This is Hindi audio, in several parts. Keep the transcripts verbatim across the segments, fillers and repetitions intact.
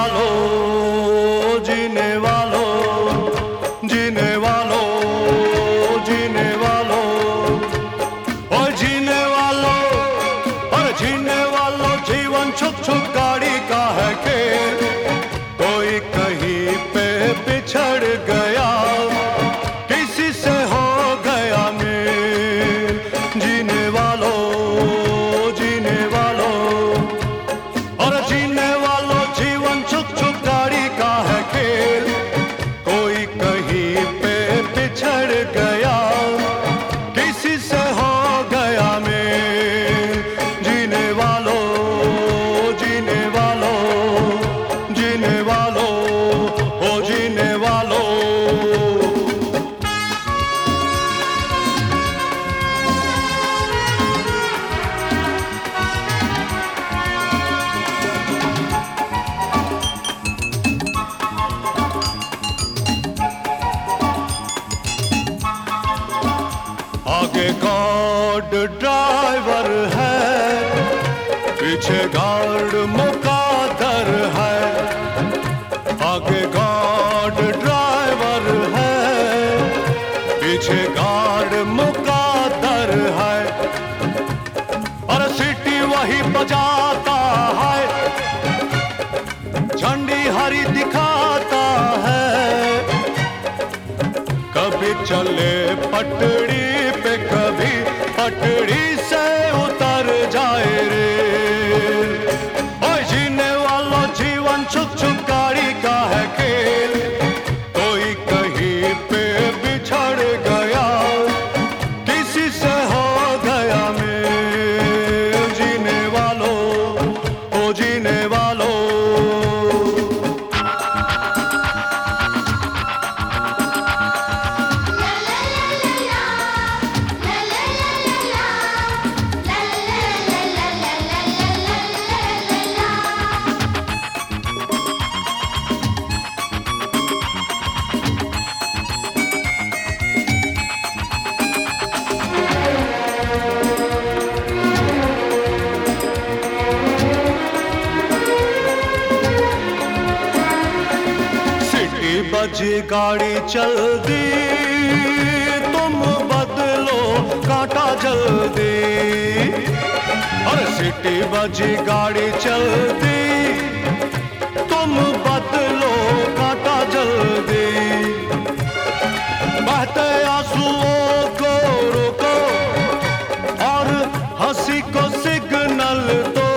वालों जीने वालों जीने वालों जीने वालों ओ जीने वालों और जीने वालों जीवन छुक छुक गाड़ी का है खेल। कोई कहीं पे बिछड़ गया किसी से हो गया मेल। जीने वालों जीने वालों और जीने वालों जीवन छुक छुक गाड़ी का है खेल। कोई कहीं पे बिछड़ गया किसी से हो गया मेल। जीने वालों जीने वालों जीने वालों ओ जीने वालों। आगे गॉड ड्राइवर है, पीछे गार्ड मुकादर है। आगे गॉड ड्राइवर है, पीछे गार्ड मुकादर है। और सीटी वही बजाता है, झंडी हरी दिखाता है। कभी चले पटड़ी पे कभी पटड़ी से उतर जाए रे। ओ जीने वालों जीवन छुक छुक गाड़ी का है खेल। कोई कहीं पे बिछड़ गया किसी से हो गया मेल। जीने वालों ओ जीने वालों। बजी गाड़ी चल दी, तुम बदलो कांटा जल्दी। और सिटी बजी गाड़ी चल दी, तुम बदलो कांटा जल्दी। बहते आंसुओं को रोको और हंसी को सिग्नल दो।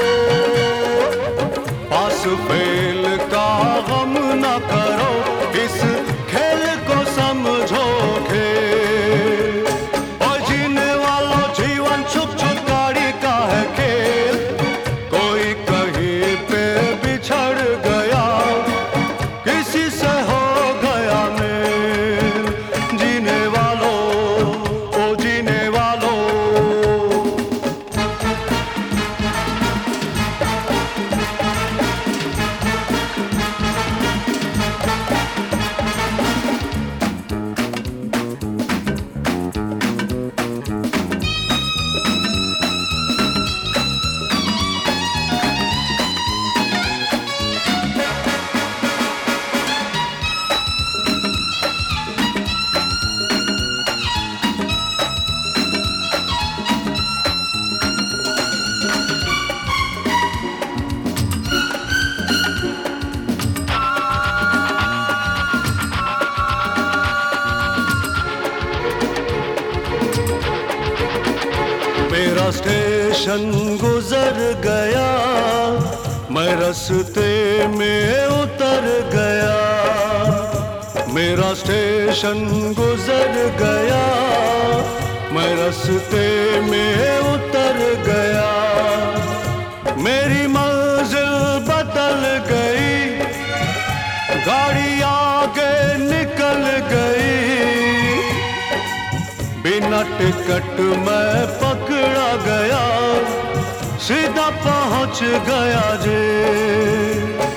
पास फेल का गम न करो, इस खेल को समझो खेल। और जीने वालों जीवन छुक छुक गाड़ी का है खेल। कोई कहीं पे बिछड़ गया किसी से हो गया मेल। जीने वालों ओ जीने वालों। मेरा स्टेशन गुजर गया, मैं रास्ते में उतर गया। मेरा स्टेशन गुजर गया, मैं रास्ते में उतर गया। मेरी मंजिल बदल गई, गाड़ी आगे निकल गई। बिना टिकट मैं पकड़ा गया, सीधा पहुंच गया जे।